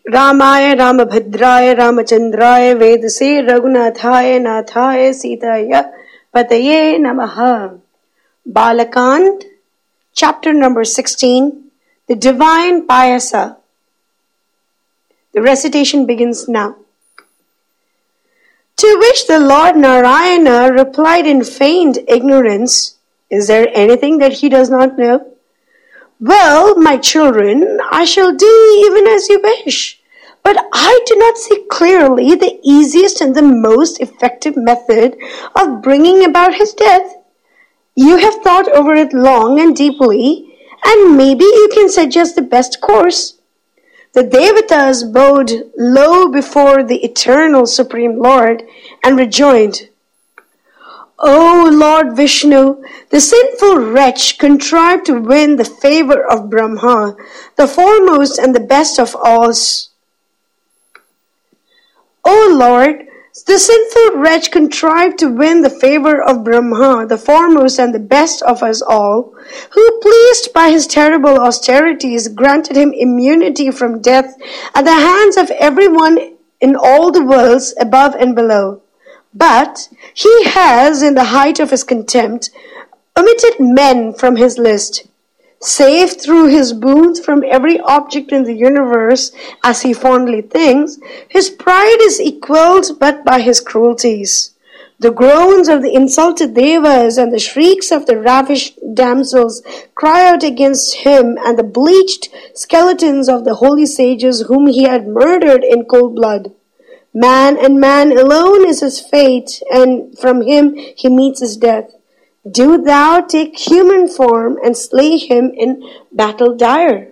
रामाय रामभद्राय रामचंद्राय वेदसे रघुनाथाय नाथाय सीताय पतये नमः. Balakand, chapter number 16, the divine Payasa. The recitation begins now. To which the Lord Narayana replied in feigned ignorance, "Is there anything that he does not know? Well, my children, I shall do even as you wish, but I do not see clearly the easiest and the most effective method of bringing about his death. You have thought over it long and deeply, and maybe you can suggest the best course." The Devatas bowed low before the eternal Supreme Lord and rejoined, "O Lord Vishnu, the sinful wretch contrived to win the favor of Brahma, the foremost and the best of us. O Lord, the sinful wretch contrived to win the favor of Brahma, the foremost and the best of us all, who, pleased by his terrible austerities, granted him immunity from death at the hands of everyone in all the worlds above and below. But he has, in the height of his contempt, omitted men from his list. Saved through his boons from every object in the universe, as he fondly thinks, his pride is equalled but by his cruelties. The groans of the insulted devas and the shrieks of the ravished damsels cry out against him, and the bleached skeletons of the holy sages whom he had murdered in cold blood. Man and man alone is his fate, and from him he meets his death. Do thou take human form and slay him in battle dire."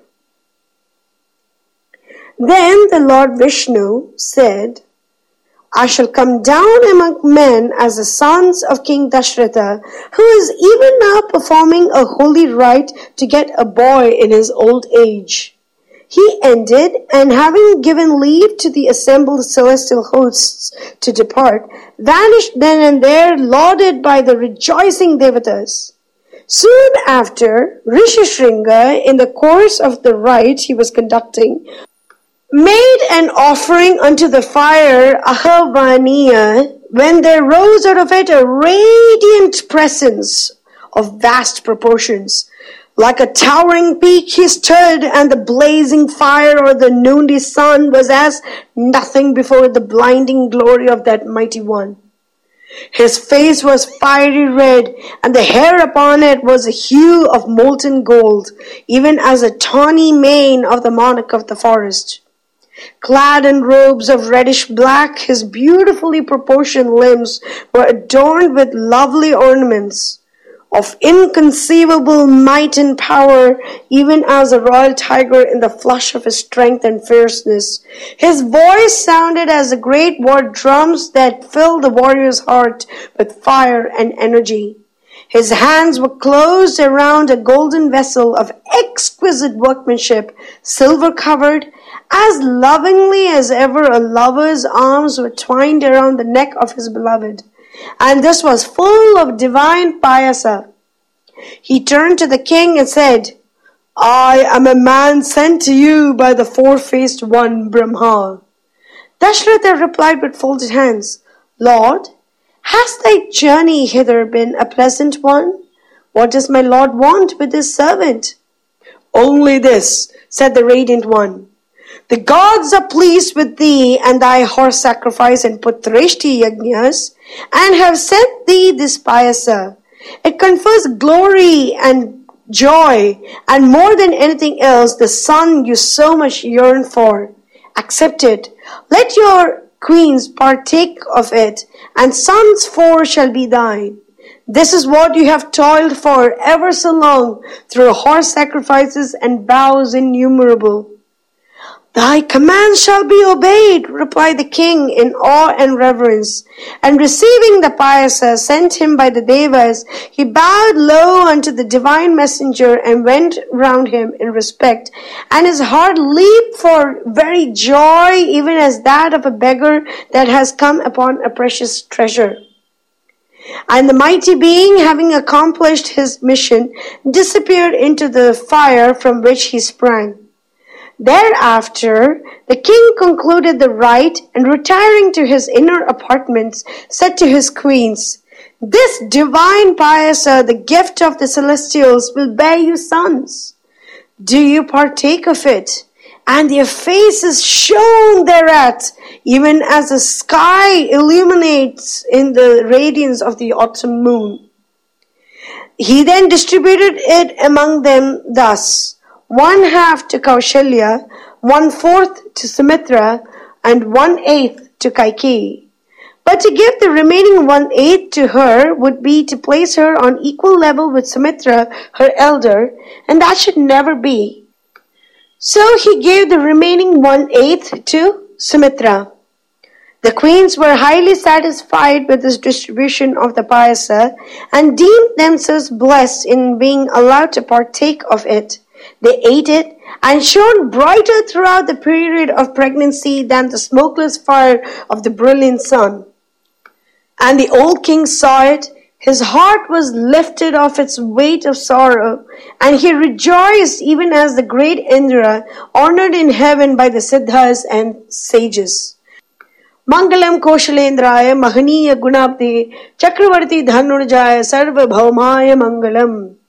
Then the Lord Vishnu said, "I shall come down among men as the sons of King Dashratha, who is even now performing a holy rite to get a boy in his old age." He ended, and having given leave to the assembled celestial hosts to depart, vanished then and there, lauded by the rejoicing Devatas. Soon after, Rishishringa, in the course of the rite he was conducting, made an offering unto the fire Ahavaniya, when there rose out of it a radiant presence of vast proportions. Like a towering peak he stood, and the blazing fire or the noonday sun was as nothing before the blinding glory of that mighty one. His face was fiery red, and the hair upon it was a hue of molten gold, even as a tawny mane of the monarch of the forest. Clad in robes of reddish black, his beautifully proportioned limbs were adorned with lovely ornaments of inconceivable might and power, even as a royal tiger in the flush of his strength and fierceness. His voice sounded as the great war drums that fill the warrior's heart with fire and energy. His hands were closed around a golden vessel of exquisite workmanship, silver-covered, as lovingly as ever a lover's arms were twined around the neck of his beloved. And this was full of divine Payasa. He turned to the king and said, "I am a man sent to you by the four-faced one, Brahma." Dashratha replied with folded hands, "Lord, has thy journey hither been a pleasant one? What does my lord want with his servant?" "Only this," said the radiant one. "The gods are pleased with thee and thy horse sacrifice and putreshti yajnas, and have sent thee this Payasa. It confers glory and joy, and more than anything else, the son you so much yearn for. Accept it. Let your queens partake of it, and sons four shall be thine. This is what you have toiled for ever so long, through horse sacrifices and vows innumerable." "Thy command shall be obeyed," replied the king in awe and reverence. And receiving the Payasa sent him by the Devas, he bowed low unto the divine messenger and went round him in respect, and his heart leaped for very joy, even as that of a beggar that has come upon a precious treasure. And the mighty being, having accomplished his mission, disappeared into the fire from which he sprang. Thereafter, the king concluded the rite and retiring to his inner apartments, said to his queens, "This divine Payasa, the gift of the celestials, will bear you sons. Do you partake of it?" And their faces shone thereat, even as the sky illuminates in the radiance of the autumn moon. He then distributed it among them thus: 1/2 to Kaushalya, 1/4 to Sumitra, and 1/8 to Kaikeyi. But to give the remaining 1/8 to her would be to place her on equal level with Sumitra, her elder, and that should never be. So he gave the remaining 1/8 to Sumitra. The queens were highly satisfied with this distribution of the Payasa and deemed themselves blessed in being allowed to partake of it. They ate it and shone brighter throughout the period of pregnancy than the smokeless fire of the brilliant sun. And the old king saw it. His heart was lifted off its weight of sorrow, and he rejoiced even as the great Indra, honored in heaven by the Siddhas and sages. Mangalam Koshalendraya Mahaniya Gunabde Chakravarti Dhanurjaya Sarva Bhaumaya Mangalam.